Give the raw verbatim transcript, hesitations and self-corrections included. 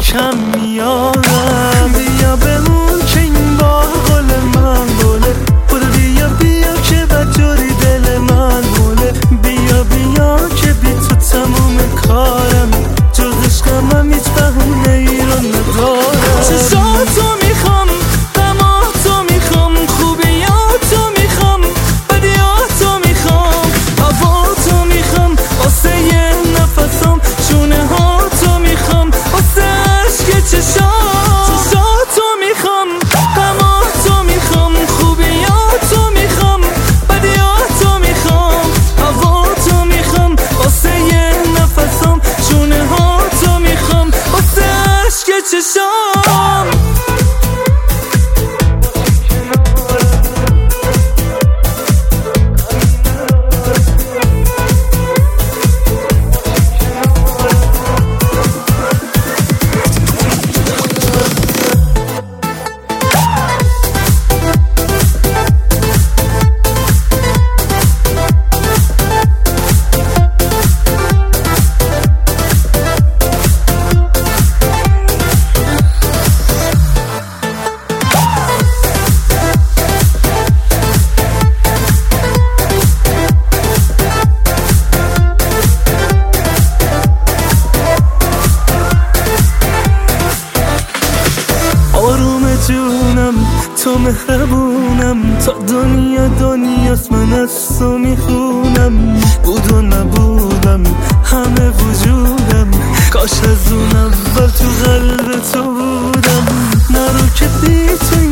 کم میارم. بیا بمون که این بار قول من بوله، خدا بیا بیا که بدجوری دل من بوله. بیا بیا که بی تو تموم کارم، جز عشقم هیچ بهونه ای رو ندارم. چشاتو میخوام، غماتو میخوام، خوبیاتو میخوام، بدیاتو میخوام، هواتو میخوام واسه یه نفسم، شونه هاتو میخوام واسه عشق چشام. چشاتو میخوام، غماتو میخوام، خوبیاتو میخوام، بدیاتو میخوام، هواتو میخوام واسه یه نفسم، شونه هاتو میخوام واسه عشق چشام. آروم جونم تو مهربونم، تا دنیا دنیاست من از تو میخونم. بود و نبودم همه وجودم، کاش از اون اول تو قلب تو بودم. نرو که بی تو